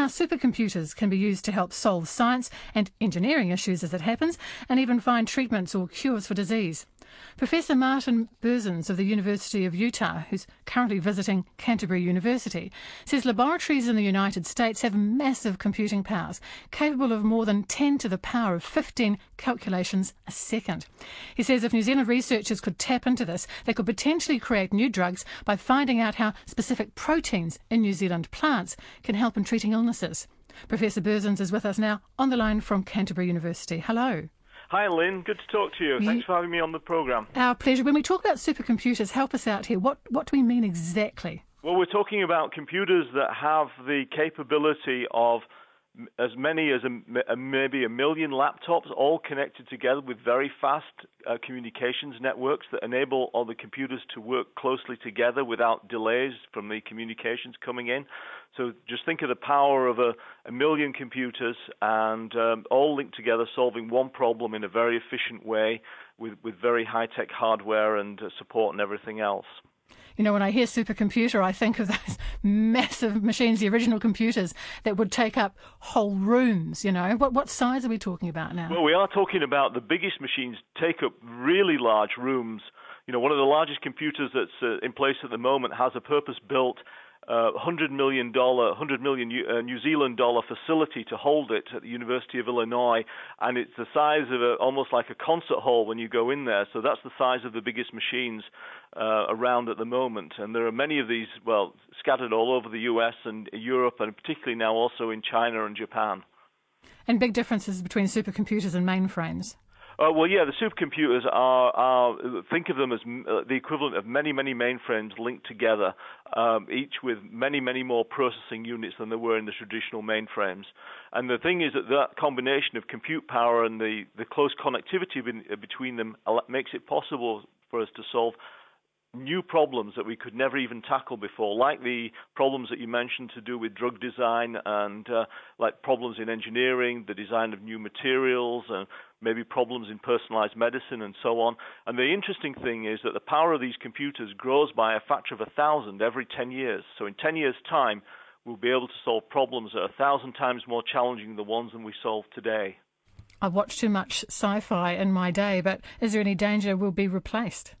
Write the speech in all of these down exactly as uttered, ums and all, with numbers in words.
how supercomputers can be used to help solve science and engineering issues as it happens, and even find treatments or cures for disease. Professor Martin Berzins of the University of Utah, who's currently visiting Canterbury University, says laboratories in the United States have massive computing powers, capable of more than ten to the power of fifteen calculations a second. He says if New Zealand researchers could tap into this, they could potentially create new drugs by finding out how specific proteins in New Zealand plants can help in treating illnesses. Professor Berzins is with us now on the line from Canterbury University. Hello. Hi, Lynn. Good to talk to you. you. Thanks for having me on the programme. Our pleasure. When we talk about supercomputers, help us out here. What, what do we mean exactly? Well, we're talking about computers that have the capability of as many as a, a, maybe a million laptops all connected together with very fast uh, communications networks that enable all the computers to work closely together without delays from the communications coming in. So just think of the power of a, a million computers and um, all linked together solving one problem in a very efficient way with, with very high-tech hardware and uh, support and everything else. You know, when I hear supercomputer, I think of those massive machines, the original computers that would take up whole rooms, you know. What what size are we talking about now? Well, we are talking about the biggest machines take up really large rooms. You know, one of the largest computers that's uh, in place at the moment has a purpose-built Uh, one hundred million dollars, one hundred million uh, New Zealand dollar facility to hold it at the University of Illinois, and it's the size of a, almost like a concert hall when you go in there. So that's the size of the biggest machines uh, around at the moment, and there are many of these, well, scattered all over the U S and Europe, and particularly now also in China and Japan. And big differences between supercomputers and mainframes. Uh, well, yeah, the supercomputers are, are think of them as uh, the equivalent of many, many mainframes linked together, um, each with many, many more processing units than there were in the traditional mainframes. And the thing is that that combination of compute power and the, the close connectivity in, uh, between them makes it possible for us to solve new problems that we could never even tackle before, like the problems that you mentioned to do with drug design and uh, like problems in engineering, the design of new materials, and maybe problems in personalized medicine and so on. And the interesting thing is that the power of these computers grows by a factor of a thousand every ten years. So in ten years' time, we'll be able to solve problems that are a thousand times more challenging than the ones that we solve today. I've watched too much sci-fi in my day, but is there any danger we'll be replaced?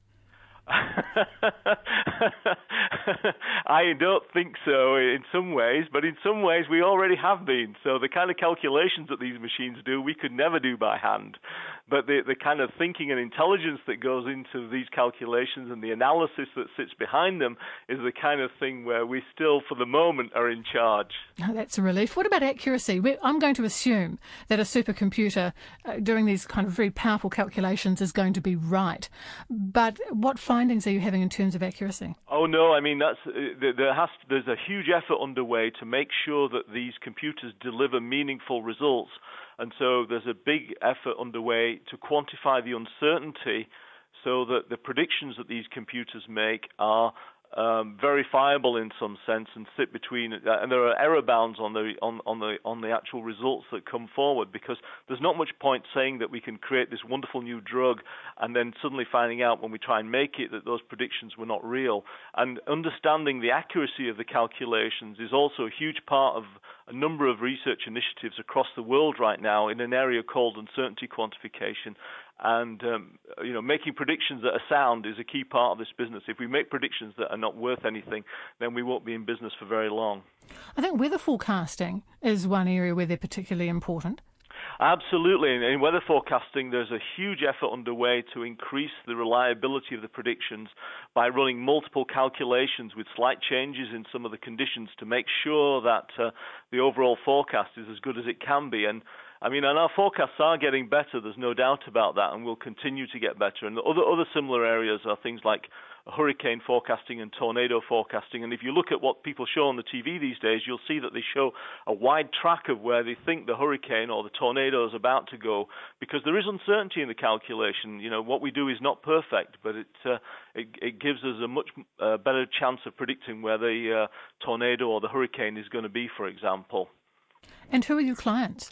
I don't think so in some ways, but in some ways we already have been. So the kind of calculations that these machines do, we could never do by hand. But the, the kind of thinking and intelligence that goes into these calculations and the analysis that sits behind them is the kind of thing where we still, for the moment, are in charge. Oh, that's a relief. What about accuracy? We're, I'm going to assume that a supercomputer uh, doing these kind of very powerful calculations is going to be right. But what findings are you having in terms of accuracy? Oh no, I mean that's uh, there has to, there's a huge effort underway to make sure that these computers deliver meaningful results, and so there's a big effort underway to quantify the uncertainty so that the predictions that these computers make are Um, verifiable in some sense and sit between, uh, and there are error bounds on the on, on the on the actual results that come forward, because there's not much point saying that we can create this wonderful new drug and then suddenly finding out when we try and make it that those predictions were not real. And understanding the accuracy of the calculations is also a huge part of a number of research initiatives across the world right now in an area called uncertainty quantification. And um, you know, making predictions that are sound is a key part of this business. If we make predictions that are not worth anything, then we won't be in business for very long. I think weather forecasting is one area where they're particularly important. Absolutely. In weather forecasting, there's a huge effort underway to increase the reliability of the predictions by running multiple calculations with slight changes in some of the conditions to make sure that uh, the overall forecast is as good as it can be. And I mean, and our forecasts are getting better, there's no doubt about that, and will continue to get better. And the other, other similar areas are things like hurricane forecasting and tornado forecasting. And if you look at what people show on the T V these days, you'll see that they show a wide track of where they think the hurricane or the tornado is about to go, because there is uncertainty in the calculation. You know, what we do is not perfect, but it uh, it, it gives us a much uh, better chance of predicting where the uh, tornado or the hurricane is going to be, for example. And who are your clients?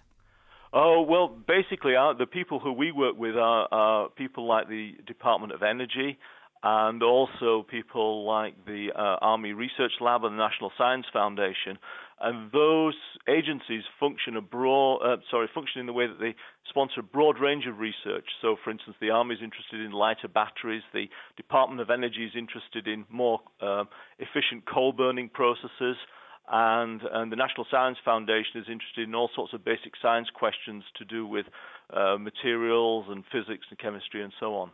Oh, well, basically, our, the people who we work with are, are people like the Department of Energy and also people like the uh, Army Research Lab and the National Science Foundation. And those agencies function abroad, uh, sorry, function in the way that they sponsor a broad range of research. So, for instance, the Army is interested in lighter batteries. The Department of Energy is interested in more uh, efficient coal-burning processes. And, and the National Science Foundation is interested in all sorts of basic science questions to do with uh, materials and physics and chemistry and so on.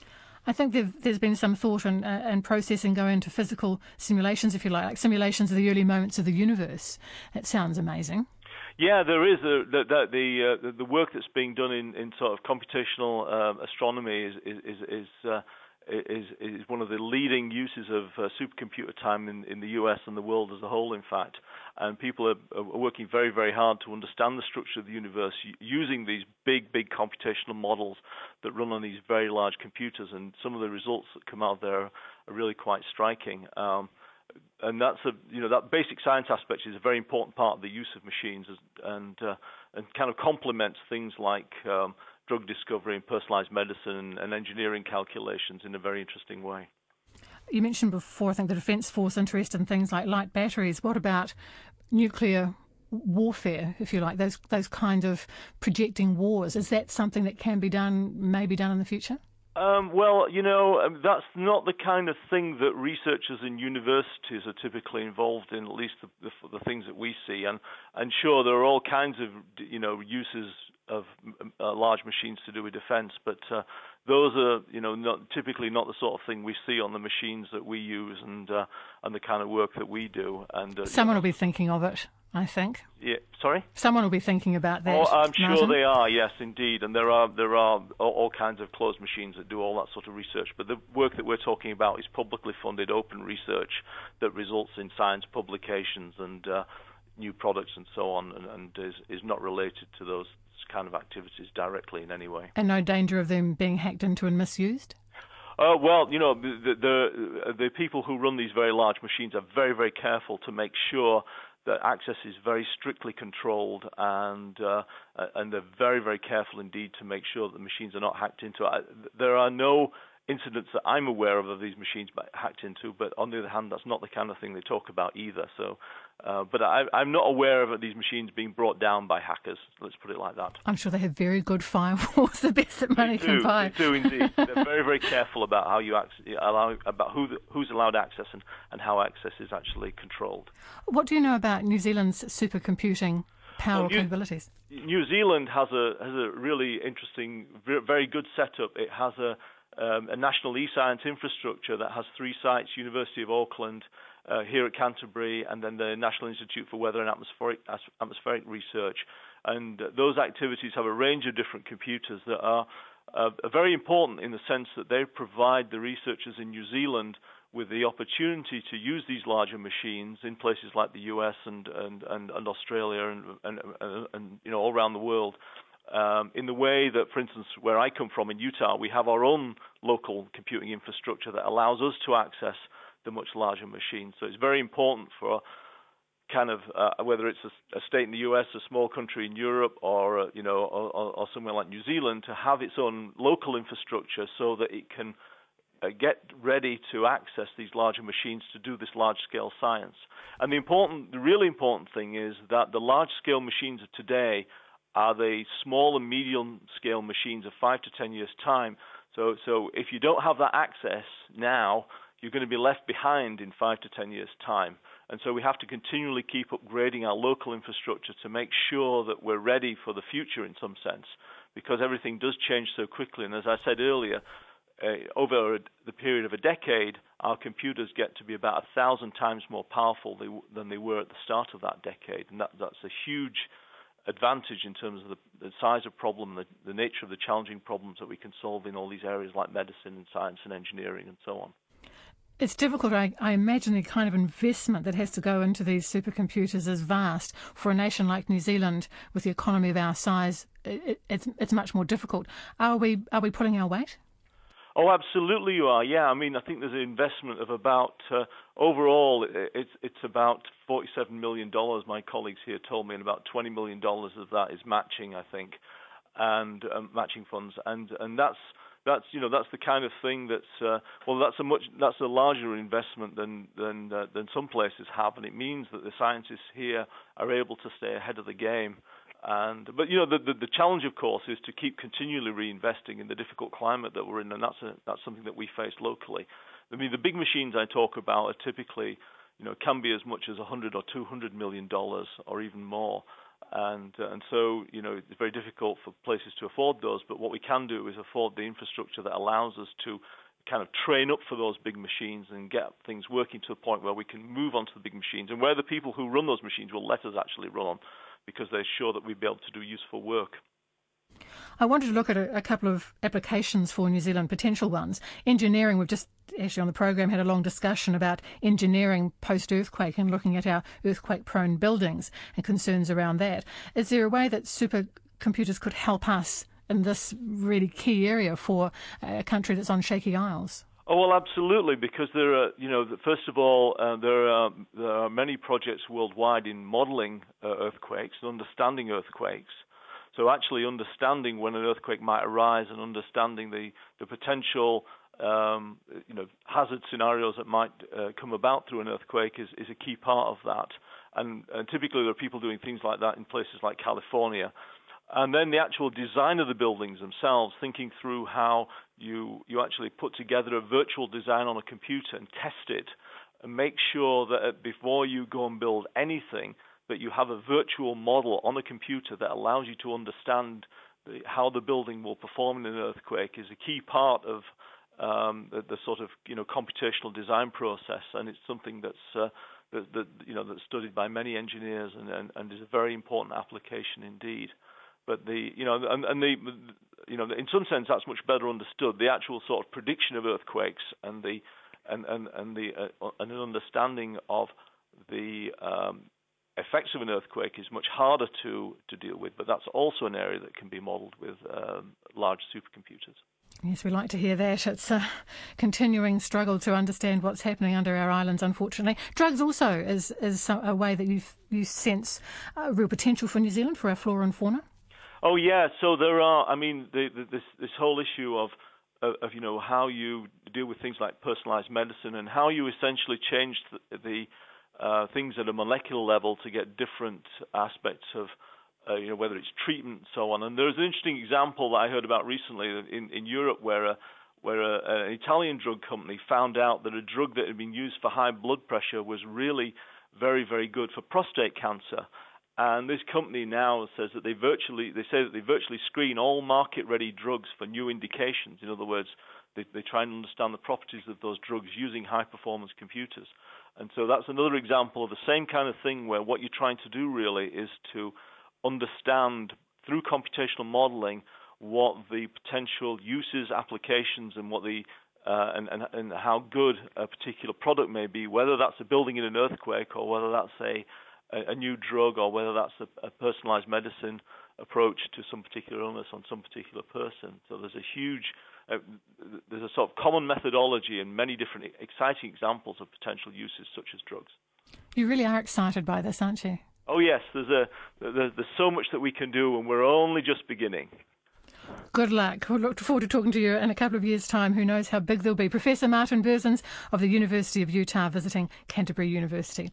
I think there's been some thought and, uh, and processing going into physical simulations, if you like, like simulations of the early moments of the universe. That sounds amazing. Yeah, there is a, the the the, uh, the work that's being done in, in sort of computational uh, astronomy is is is uh, is is one of the leading uses of uh, supercomputer time in, in the U S and the world as a whole, in fact. And people are, are working very, very hard to understand the structure of the universe using these big, big computational models that run on these very large computers. And some of the results that come out there are really quite striking. Um, and that's a, you know, that basic science aspect is a very important part of the use of machines, and uh, and kind of complements things like um, drug discovery and personalized medicine and engineering calculations in a very interesting way. You mentioned before, I think, the Defence Force interest in things like light batteries. What about nuclear warfare, if you like, those those kind of projecting wars? Is that something that can be done, may be done in the future? Um, well, you know, um, that's not the kind of thing that researchers in universities are typically involved in, at least the, the, the things that we see. And, and sure, there are all kinds of, you know, uses of uh, large machines to do with defense, but uh, those are, you know, not, typically not the sort of thing we see on the machines that we use and uh, and the kind of work that we do. And uh, someone you know, will be thinking of it, I think. Yeah, sorry. Someone will be thinking about that. Oh, I'm Martin. sure they are. Yes, indeed. And there are there are all kinds of closed machines that do all that sort of research. But the work that we're talking about is publicly funded, open research that results in science publications and uh, new products and so on, and, and is is not related to those kind of activities directly in any way. And no danger of them being hacked into and misused? Uh, well, you know, the, the the people who run these very large machines are very, very careful to make sure that access is very strictly controlled, and uh, and they're very, very careful indeed to make sure that the machines are not hacked into. There are no incidents that I'm aware of of these machines hacked into, but on the other hand, that's not the kind of thing they talk about either. So, uh, but I, I'm not aware of these machines being brought down by hackers. Let's put it like that. I'm sure they have very good firewalls, the best that money they can do, buy. They do indeed. They're very, very careful about how you ac- allow about who the, who's allowed access and, and how access is actually controlled. What do you know about New Zealand's supercomputing power well, New, capabilities? New Zealand has a has a really interesting, very good setup. It has a Um, a national e-science infrastructure that has three sites: University of Auckland, uh, here at Canterbury, and then the National Institute for Weather and Atmospheric, Atmospheric Research. And uh, those activities have a range of different computers that are uh, very important in the sense that they provide the researchers in New Zealand with the opportunity to use these larger machines in places like the U S and and, and, and Australia and, and, and, and you know all around the world. Um, in the way that, for instance, where I come from in Utah, we have our own local computing infrastructure that allows us to access the much larger machines. So it's very important for kind of uh, whether it's a, a state in the U S, a small country in Europe, or uh, you know, or, or somewhere like New Zealand, to have its own local infrastructure so that it can uh, get ready to access these larger machines to do this large-scale science. And the important, the really important thing is that the large-scale machines of today are the small and medium-scale machines of five to ten years' time. So, so if you don't have that access now, you're going to be left behind in five to ten years' time. And so we have to continually keep upgrading our local infrastructure to make sure that we're ready for the future in some sense, because everything does change so quickly. And as I said earlier, uh, over the period of a decade, our computers get to be about a thousand times more powerful than they were at the start of that decade. And that, that's a huge advantage in terms of the, the size of problem, the, the nature of the challenging problems that we can solve in all these areas like medicine and science and engineering and so on. It's difficult. I, I imagine the kind of investment that has to go into these supercomputers is vast. For a nation like New Zealand, with the economy of our size, it, it's it's much more difficult. Are we are we pulling our weight? Oh, absolutely you are. Yeah, I mean, I think there's an investment of about, uh, overall, it's it's about forty-seven million dollars, my colleagues here told me, and about twenty million dollars of that is matching, I think, and um, matching funds. And and that's that's you know that's the kind of thing that's uh, well that's a much that's a larger investment than than uh, than some places have, and it means that the scientists here are able to stay ahead of the game. And but you know the, the the challenge, of course, is to keep continually reinvesting in the difficult climate that we're in, and that's a, that's something that we face locally. I mean, the big machines I talk about are typically, you know, can be as much as one hundred or two hundred million dollars or even more. And uh, and so, you know, it's very difficult for places to afford those. But what we can do is afford the infrastructure that allows us to kind of train up for those big machines and get things working to the point where we can move on to the big machines, and where the people who run those machines will let us actually run on, because they're sure that we'll be able to do useful work. I wanted to look at a, a couple of applications for New Zealand, potential ones. Engineering, we've just actually on the program had a long discussion about engineering post-earthquake and looking at our earthquake-prone buildings and concerns around that. Is there a way that supercomputers could help us in this really key area for a country that's on shaky isles? Oh, well, absolutely, because there are, you know, first of all, uh, there are there are many projects worldwide in modeling uh, earthquakes and understanding earthquakes. So actually understanding when an earthquake might arise and understanding the, the potential um, you know, hazard scenarios that might uh, come about through an earthquake is, is a key part of that. And, and typically there are people doing things like that in places like California. And then the actual design of the buildings themselves, thinking through how you you actually put together a virtual design on a computer and test it, and make sure that before you go and build anything, that you have a virtual model on a computer that allows you to understand the, how the building will perform in an earthquake, is a key part of um, the, the sort of you know computational design process, and it's something that's uh, that, that you know that's studied by many engineers and, and, and is a very important application indeed. But the you know and, and the you know in some sense that's much better understood. The actual sort of prediction of earthquakes and the and and and the uh, and an understanding of the um, effects of an earthquake is much harder to to deal with. But that's also an area that can be modelled with um, large supercomputers. Yes, we like to hear that. It's a continuing struggle to understand what's happening under our islands, unfortunately. Drugs also is is a way that you you sense uh, real potential for New Zealand, for our flora and fauna. Oh yeah, so there are. I mean, the, the, this this whole issue of, of of you know how you deal with things like personalized medicine and how you essentially change the, the uh, things at a molecular level to get different aspects of uh, you know whether it's treatment and so on. And there's an interesting example that I heard about recently in in Europe where a where a, an Italian drug company found out that a drug that had been used for high blood pressure was really very very good for prostate cancer. And this company now says that they virtually, they say that they virtually screen all market-ready drugs for new indications. In other words, they, they try and understand the properties of those drugs using high-performance computers. And so that's another example of the same kind of thing where what you're trying to do really is to understand through computational modeling what the potential uses, applications, and what the uh, and, and, and how good a particular product may be, whether that's a building in an earthquake or whether that's a a new drug, or whether that's a, a personalized medicine approach to some particular illness on some particular person. So there's a huge, uh, there's a sort of common methodology and many different exciting examples of potential uses such as drugs. You really are excited by this, aren't you? Oh yes, there's a there's, there's so much that we can do, and we're only just beginning. Good luck. We'll look forward to talking to you in a couple of years' time. Who knows how big they'll be. Professor Martin Berzins of the University of Utah visiting Canterbury University.